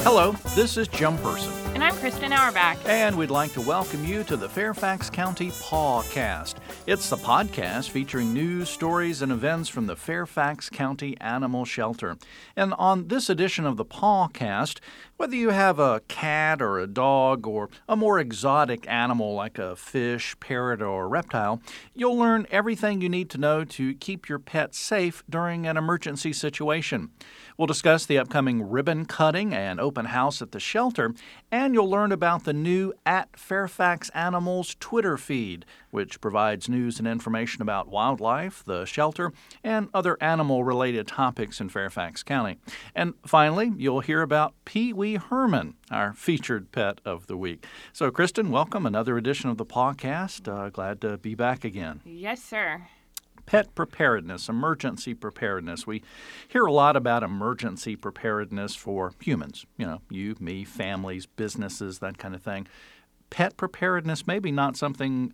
Hello, this is Jim Person. And I'm Kristen Auerbach. And we'd like to welcome you to the Fairfax County Pawcast. It's the podcast featuring news, stories, and events from the Fairfax County Animal Shelter. And on this edition of the Pawcast, whether you have a cat or a dog or a more exotic animal like a fish, parrot, or reptile, you'll learn everything you need to know to keep your pet safe during an emergency situation. We'll discuss the upcoming ribbon cutting and open house at the shelter, and you'll learn about the new @Fairfax Animals Twitter feed, which provides news and information about wildlife, the shelter, and other animal-related topics in Fairfax County. And finally, you'll hear about Pee Wee Herman, our featured pet of the week. So, Kristen, welcome. Another edition of the podcast. Glad to be back again. Yes, sir. Pet preparedness, emergency preparedness. We hear a lot about emergency preparedness for humans. You know, you, me, families, businesses, that kind of thing. Pet preparedness, maybe not something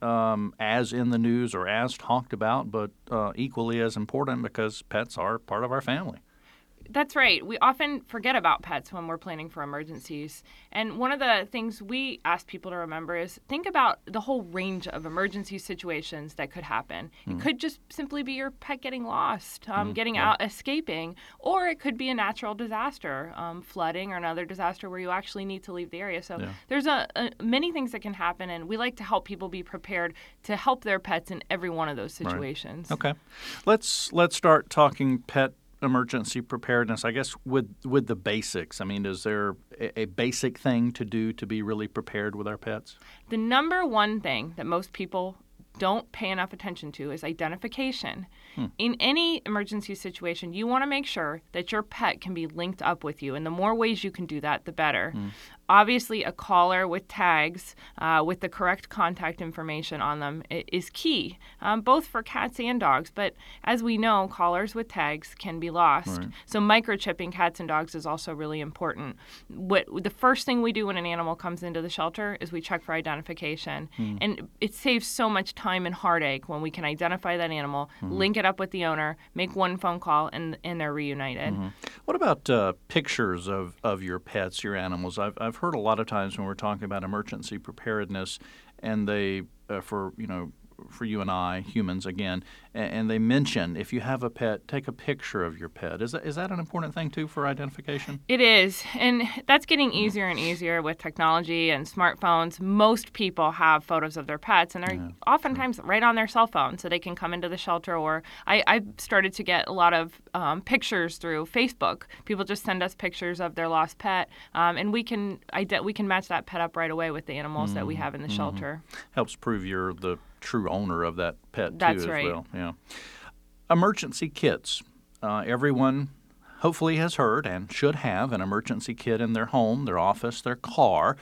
as in the news or as talked about, but equally as important because pets are part of our family. That's right. We often forget about pets when we're planning for emergencies. And one of the things we ask people to remember is think about the whole range of emergency situations that could happen. It could just simply be your pet getting lost, getting out, escaping, or it could be a natural disaster, flooding or another disaster where you actually need to leave the area. So there's many things that can happen, and we like to help people be prepared to help their pets in every one of those situations. Right. Okay. Let's start talking pet emergency preparedness, I guess, with the basics. I mean, is there a basic thing to do to be really prepared with our pets? The number one thing that most people don't pay enough attention to is identification. In any emergency situation, you want to make sure that your pet can be linked up with you, and the more ways you can do that, the better. Obviously, a collar with tags with the correct contact information on them is key, both for cats and dogs. But as we know, collars with tags can be lost. Right. So microchipping cats and dogs is also really important. The first thing we do when an animal comes into the shelter is we check for identification. And it saves so much time and heartache when we can identify that animal, link it up with the owner, make one phone call, and they're reunited. What about pictures of your pets, your animals? I've heard a lot of times when we're talking about emergency preparedness, and they for you and I, humans again, and they mention if you have a pet, take a picture of your pet. Is that an important thing too for identification? It is, and that's getting easier and easier with technology and smartphones. Most people have photos of their pets, and they're oftentimes right on their cell phone, so they can come into the shelter. Or I've started to get a lot of pictures through Facebook. People just send us pictures of their lost pet, and we can match that pet up right away with the animals that we have in the shelter. Helps prove you're the true owner of that pet That's too as right. well. Yeah. Emergency kits. Everyone hopefully has heard and should have an emergency kit in their home, their office, their car.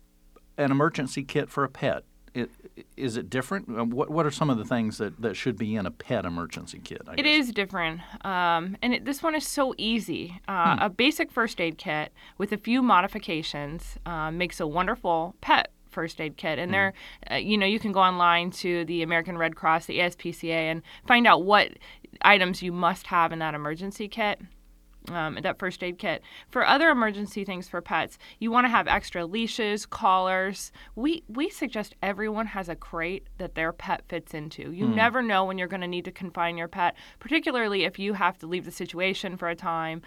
An emergency kit for a pet. Is it different? What are some of the things that should be in a pet emergency kit? It is different, and this one is so easy. A basic first aid kit with a few modifications makes a wonderful pet first aid kit. And there, you can go online to the American Red Cross, the ASPCA, and find out what items you must have in that emergency kit. That first aid kit. For other emergency things for pets, you want to have extra leashes, collars. We suggest everyone has a crate that their pet fits into. You never know when you're going to need to confine your pet, particularly if you have to leave the situation for a time.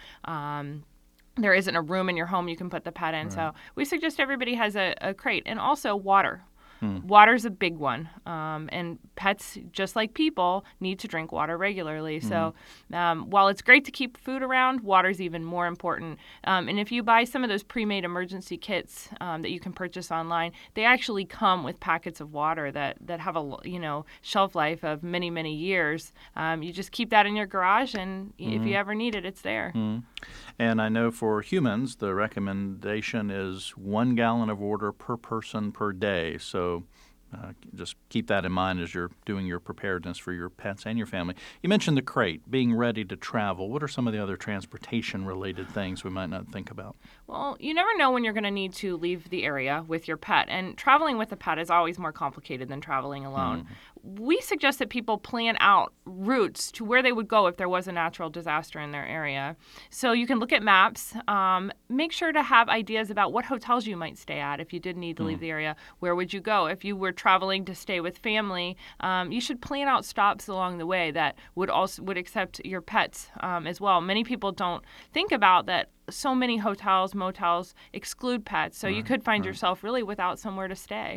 There isn't a room in your home you can put the pet in. Right. So we suggest everybody has a crate. And also water. Water's a big one. And pets, just like people, need to drink water regularly. So while it's great to keep food around, water's even more important. And if you buy some of those pre-made emergency kits that you can purchase online, they actually come with packets of water that have a shelf life of many, many years. You just keep that in your garage, and if you ever need it, it's there. And I know for humans, the recommendation is 1 gallon of water per person per day. So just keep that in mind as you're doing your preparedness for your pets and your family. You mentioned the crate, being ready to travel. What are some of the other transportation-related things we might not think about? Well, you never know when you're going to need to leave the area with your pet. And traveling with a pet is always more complicated than traveling alone. we suggest that people plan out routes to where they would go if there was a natural disaster in their area. So you can look at maps. Make sure to have ideas about what hotels you might stay at if you did need to leave the area. Where would you go? If you were traveling to stay with family, you should plan out stops along the way that would accept your pets as well. Many people don't think about that. So many hotels, motels exclude pets, so you could find yourself really without somewhere to stay.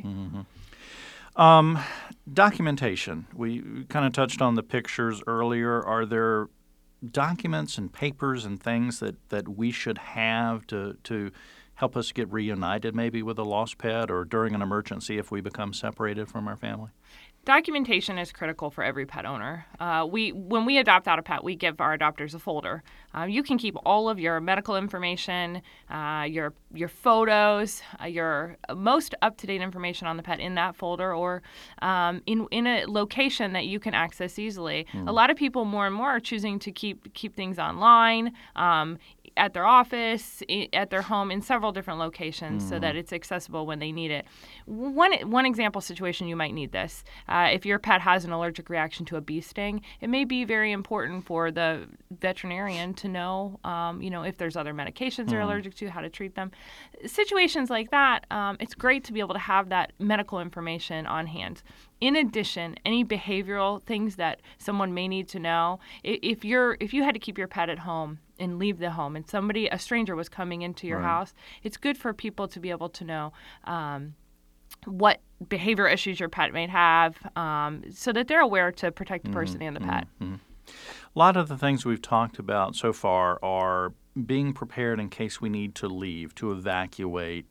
Documentation. We kind of touched on the pictures earlier. Are there documents and papers and things that we should have to help us get reunited maybe with a lost pet or during an emergency if we become separated from our family? Documentation is critical for every pet owner. When we adopt out a pet, we give our adopters a folder. You can keep all of your medical information, your photos, your most up-to-date information on the pet in that folder or in a location that you can access easily. A lot of people more and more are choosing to keep things online, at their office, at their home, in several different locations so that it's accessible when they need it. One example situation you might need this. If your pet has an allergic reaction to a bee sting, it may be very important for the veterinarian to know, if there's other medications they're allergic to, how to treat them. Situations like that, it's great to be able to have that medical information on hand. In addition, any behavioral things that someone may need to know, if you had to keep your pet at home and leave the home and a stranger was coming into your house, it's good for people to be able to know what behavior issues your pet may have so that they're aware to protect the person and the pet. A lot of the things we've talked about so far are being prepared in case we need to leave, to evacuate.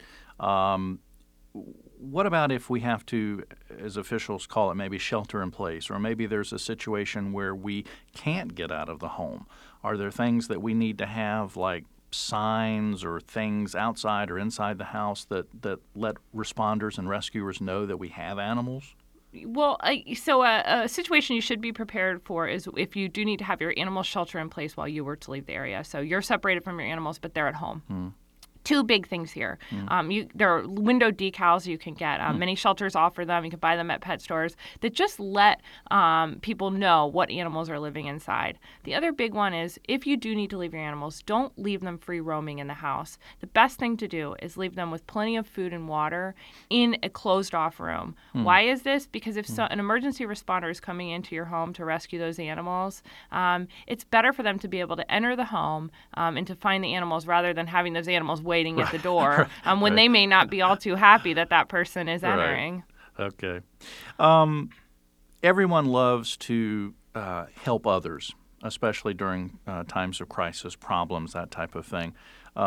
What about if we have to, as officials call it, maybe shelter in place, or maybe there's a situation where we can't get out of the home? Are there things that we need to have, like signs or things outside or inside the house that let responders and rescuers know that we have animals? Well, a situation you should be prepared for is if you do need to have your animal shelter in place while you were to leave the area. So you're separated from your animals, but they're at home. Two big things here. There are window decals you can get. Many shelters offer them. You can buy them at pet stores that just let people know what animals are living inside. The other big one is if you do need to leave your animals, don't leave them free roaming in the house. The best thing to do is leave them with plenty of food and water in a closed-off room. Why is this? Because if an emergency responder is coming into your home to rescue those animals, it's better for them to be able to enter the home and to find the animals rather than having those animals waiting at the door when they may not be all too happy that person is entering. Okay. Everyone loves to help others, especially during times of crisis, problems, that type of thing.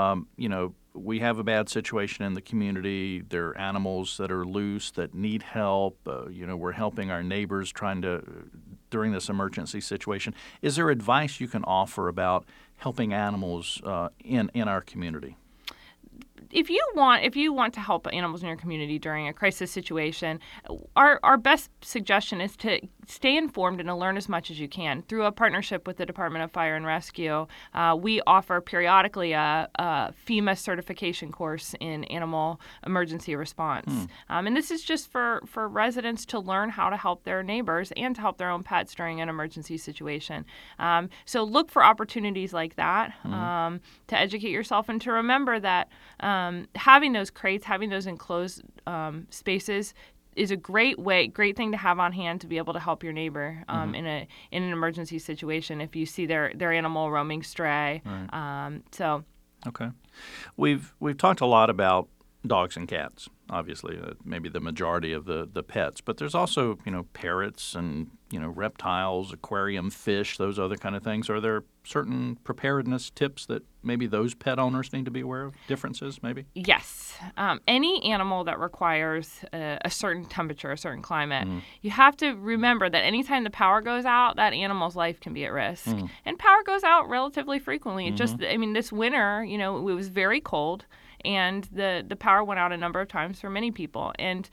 We have a bad situation in the community. There are animals that are loose that need help. We're helping our neighbors during this emergency situation. Is there advice you can offer about helping animals in our community? If you want to help animals in your community during a crisis situation, our best suggestion is to stay informed and to learn as much as you can. Through a partnership with the Department of Fire and Rescue, we offer periodically a FEMA certification course in animal emergency response. And this is just for residents to learn how to help their neighbors and to help their own pets during an emergency situation. So look for opportunities like that to educate yourself and to remember that having those crates, having those enclosed spaces is a great thing to have on hand to be able to help your neighbor in an emergency situation if you see their animal roaming stray. Right. Okay, we've talked a lot about dogs and cats, obviously, maybe the majority of the pets, but there's also parrots and reptiles, aquarium fish, those other kind of things. Are there certain preparedness tips that maybe those pet owners need to be aware of? Differences, maybe? Yes. Any animal that requires a certain temperature, a certain climate, you have to remember that anytime the power goes out, that animal's life can be at risk. And power goes out relatively frequently. This winter, it was very cold, and the power went out a number of times for many people. And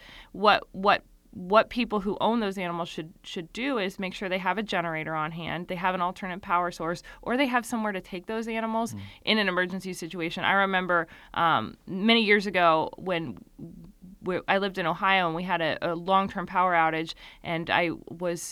what people who own those animals should do is make sure they have a generator on hand, they have an alternate power source, or they have somewhere to take those animals in an emergency situation. I remember many years ago when I lived in Ohio, and we had a long-term power outage, and I was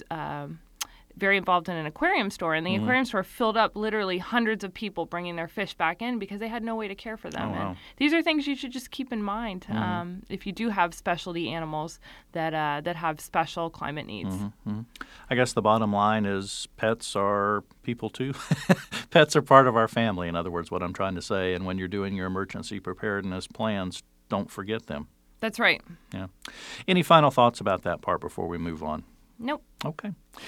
very involved in an aquarium store, and the aquarium store filled up literally hundreds of people bringing their fish back in because they had no way to care for them. Oh, wow. And these are things you should just keep in mind if you do have specialty animals that have special climate needs. I guess the bottom line is pets are people too. Pets are part of our family, in other words, what I'm trying to say. And when you're doing your emergency preparedness plans, don't forget them. That's right. Yeah. Any final thoughts about that part before we move on? Nope. Okay.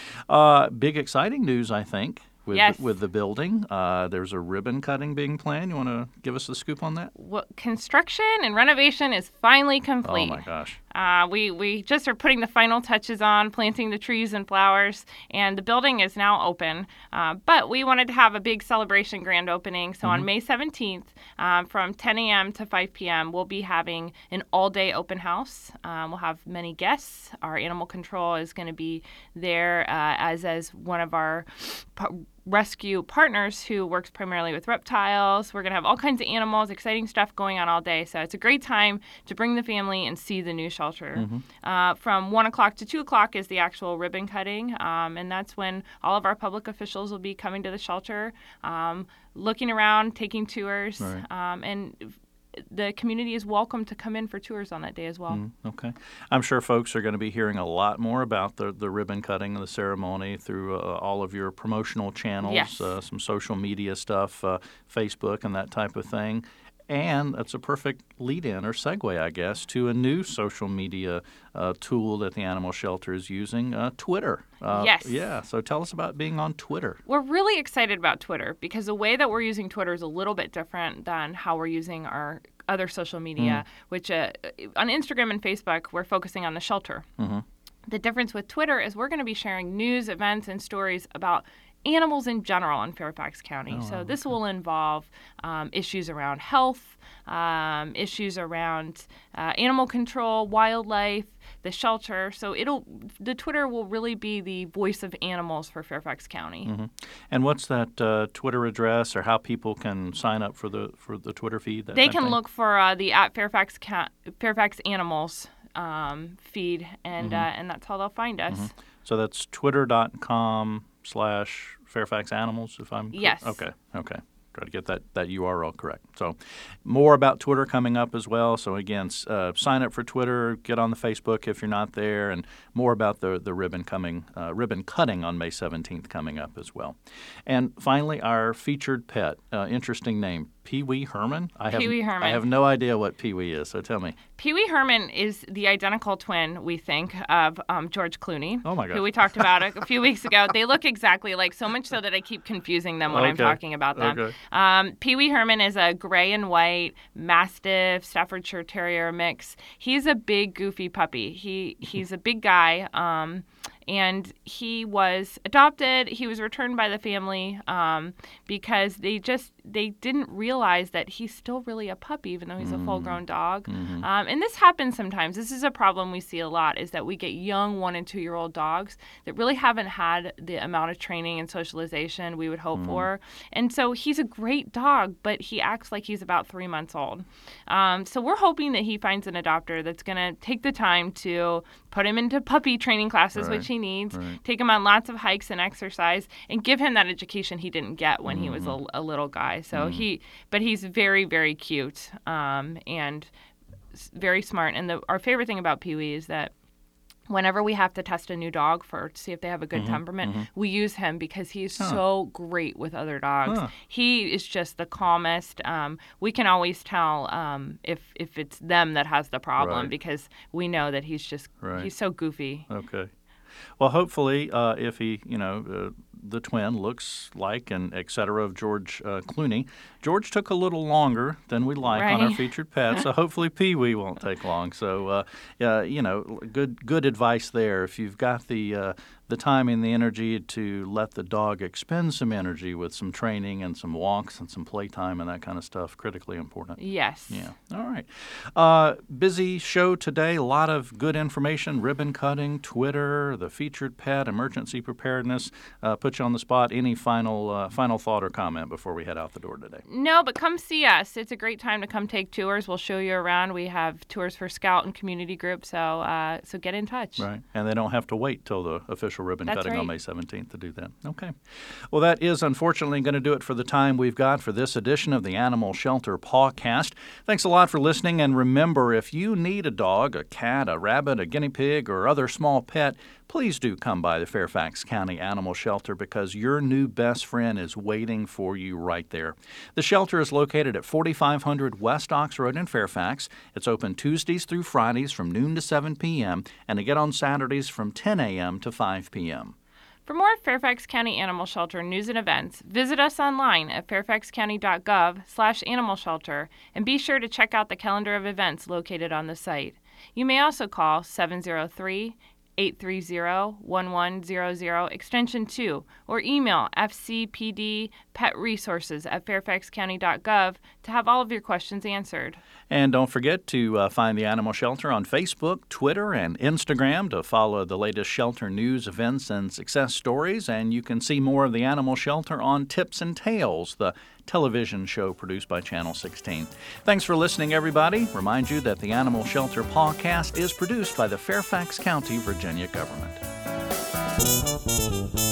Big exciting news, I think, with the building. There's a ribbon cutting being planned. You want to give us the scoop on that? Well, construction and renovation is finally complete. Oh, my gosh. We just are putting the final touches on, planting the trees and flowers, and the building is now open. But we wanted to have a big celebration grand opening. So on May 17th, from 10 a.m. to 5 p.m., we'll be having an all-day open house. We'll have many guests. Our animal control is going to be there as one of our rescue partners who works primarily with reptiles. We're going to have all kinds of animals, exciting stuff going on all day. So it's a great time to bring the family and see the new shelter. From 1 o'clock to 2 o'clock is the actual ribbon cutting, and that's when all of our public officials will be coming to the shelter, looking around, taking tours, and the community is welcome to come in for tours on that day as well. Okay. I'm sure folks are going to be hearing a lot more about the ribbon cutting and the ceremony through all of your promotional channels, some social media stuff, Facebook and that type of thing. And that's a perfect lead-in or segue, I guess, to a new social media tool that the animal shelter is using, Twitter. Yes. Yeah, so tell us about being on Twitter. We're really excited about Twitter because the way that we're using Twitter is a little bit different than how we're using our other social media, which on Instagram and Facebook, we're focusing on the shelter. The difference with Twitter is we're going to be sharing news, events, and stories about animals in general in Fairfax County. So this will involve issues around health, issues around animal control, wildlife, the shelter. So the Twitter will really be the voice of animals for Fairfax County. And what's that Twitter address, or how people can sign up for the Twitter feed? They can look for the @Fairfax Animals feed, and that's how they'll find us. So that's twitter.com/Fairfax Animals, if I'm Yes. Okay. Try to get that URL correct. So more about Twitter coming up as well. So again, sign up for Twitter, get on the Facebook if you're not there, and more about the ribbon cutting on May 17th coming up as well. And finally, our featured pet, interesting name, Pee-wee Herman. Pee-wee Herman. I have no idea what Pee-wee is, so tell me. Pee-wee Herman is the identical twin, we think, of George Clooney, oh my God, who we talked about a few weeks ago. They look exactly alike, so much so that I keep confusing them when I'm talking about them. Okay. Pee-wee Herman is a gray and white Mastiff Staffordshire Terrier mix. He's a big, goofy puppy. He's a big guy, and he was adopted. He was returned by the family because they didn't realize that he's still really a puppy, even though he's a full-grown dog. And this happens sometimes. This is a problem we see a lot, is that we get young 1- and 2-year-old dogs that really haven't had the amount of training and socialization we would hope for. And so he's a great dog, but he acts like he's about 3 months old. So we're hoping that he finds an adopter that's going to take the time to put him into puppy training classes, which he needs, take him on lots of hikes and exercise, and give him that education he didn't get when he was a little guy. So he's very, very cute and very smart. And our favorite thing about Pee-wee is that whenever we have to test a new dog to see if they have a good temperament, we use him because he's so great with other dogs. He is just the calmest. We can always tell if it's them that has the problem because we know that he's so goofy. Okay. Well, hopefully, if he, the twin looks like and et cetera of George Clooney. George took a little longer than we like on our featured pet, so hopefully Pee-wee won't take long. So, good advice there. If you've got the the time and the energy to let the dog expend some energy with some training and some walks and some playtime and that kind of stuff. Critically important. Yes. Yeah. All right. Busy show today. A lot of good information, ribbon cutting, Twitter, the featured pet, emergency preparedness. Put you on the spot. Any final thought or comment before we head out the door today? No, but come see us. It's a great time to come take tours. We'll show you around. We have tours for Scout and community groups, so get in touch. Right. And they don't have to wait till the official ribbon That's cutting right. on May 17th to do that. Okay. Well, that is unfortunately going to do it for the time we've got for this edition of the Animal Shelter Pawcast. Thanks a lot for listening, and remember, if you need a dog, a cat, a rabbit, a guinea pig, or other small pet, please do come by the Fairfax County Animal Shelter because your new best friend is waiting for you right there. The shelter is located at 4500 West Ox Road in Fairfax. It's open Tuesdays through Fridays from noon to 7 p.m. and again on Saturdays from 10 a.m. to 5 p.m. For more Fairfax County Animal Shelter news and events, visit us online at fairfaxcounty.gov/animal shelter and be sure to check out the calendar of events located on the site. You may also call 703-830-1100 extension 2 or email fcpdpetresources@fairfaxcounty.gov to have all of your questions answered. And don't forget to find the Animal Shelter on Facebook, Twitter, and Instagram to follow the latest shelter news, events, and success stories. And you can see more of the Animal Shelter on Tips and Tales, the television show produced by Channel 16. Thanks for listening, everybody. Remind you that the Animal Shelter Pawcast is produced by the Fairfax County, Virginia government.